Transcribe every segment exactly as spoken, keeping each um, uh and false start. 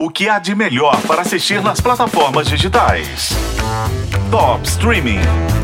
O que há de melhor para assistir nas plataformas digitais? Top Streaming.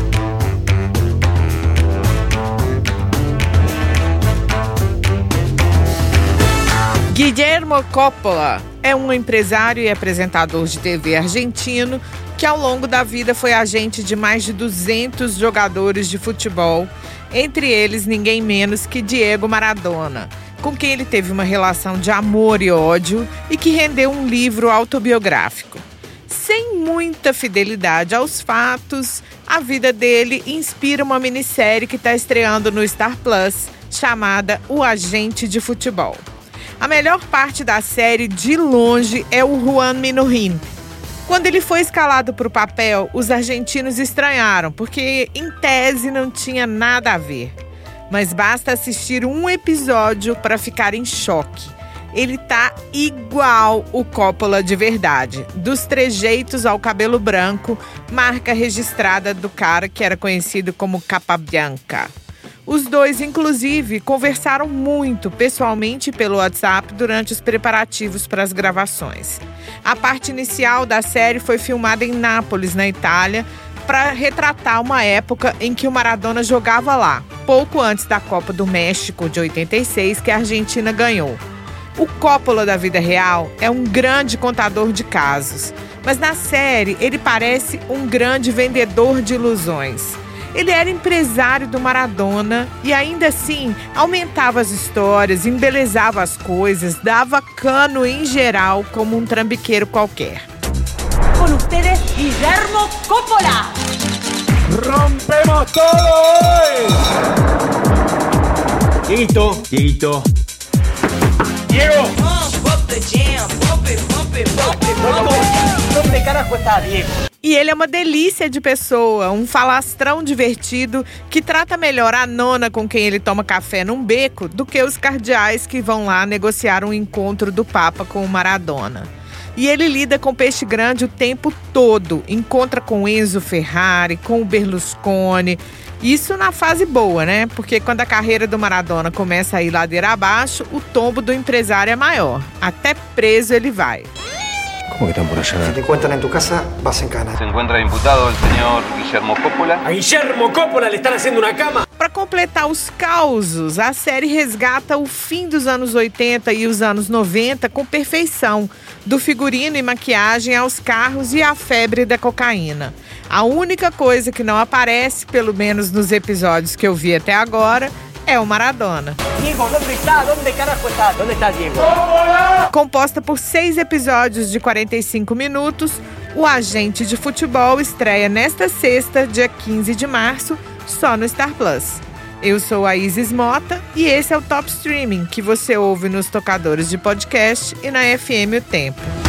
Guillermo Coppola é um empresário e apresentador de T V argentino que ao longo da vida foi agente de mais de duzentos jogadores de futebol, entre eles ninguém menos que Diego Maradona, com quem ele teve uma relação de amor e ódio e que rendeu um livro autobiográfico. Sem muita fidelidade aos fatos, a vida dele inspira uma minissérie que está estreando no Star Plus, chamada O Agente de Futebol. A melhor parte da série, de longe, é o Juan Minujín. Quando ele foi escalado para o papel, os argentinos estranharam, porque, em tese, não tinha nada a ver. Mas basta assistir um episódio para ficar em choque. Ele tá igual o Coppola de verdade, dos trejeitos ao cabelo branco, marca registrada do cara que era conhecido como Capabianca. Os dois, inclusive, conversaram muito pessoalmente pelo WhatsApp durante os preparativos para as gravações. A parte inicial da série foi filmada em Nápoles, na Itália, para retratar uma época em que o Maradona jogava lá, pouco antes da Copa do México de oitenta e seis, que a Argentina ganhou. O Coppola da vida real é um grande contador de casos, mas na série ele parece um grande vendedor de ilusões. Ele era empresário do Maradona e ainda assim aumentava as histórias, embelezava as coisas, dava cano em geral como um trambiqueiro qualquer. Com ustedes, Guillermo Coppola. Rompemos todo hoy. Dieguito, Dieguito. Diego. ¿Dónde carajo está Diego? E ele é uma delícia de pessoa, um falastrão divertido que trata melhor a nona com quem ele toma café num beco do que os cardeais que vão lá negociar um encontro do Papa com o Maradona. E ele lida com peixe grande o tempo todo, encontra com Enzo Ferrari, com o Berlusconi. Isso na fase boa, né? Porque quando a carreira do Maradona começa a ir ladeira abaixo, o tombo do empresário é maior. Até preso ele vai. ¿Cómo que están por allá? Si te encuentran en tu casa, vas en cana. Se encuentra imputado el señor Guillermo Coppola. A Guillermo Coppola le están haciendo una cama. Para completar os causos, a série resgata o fim dos anos oitenta e os anos noventa com perfeição, do figurino e maquiagem aos carros e à febre da cocaína. A única coisa que não aparece, pelo menos nos episódios que eu vi até agora, é o Maradona. Diego, ¿dónde está? ¿Dónde carajo está? ¿Dónde está Diego? Composta por seis episódios de quarenta e cinco minutos, O Agente de Futebol estreia nesta sexta, dia quinze de março, só no Star Plus. Eu sou a Isis Mota e esse é o Top Streaming, que você ouve nos tocadores de podcast e na F M O Tempo.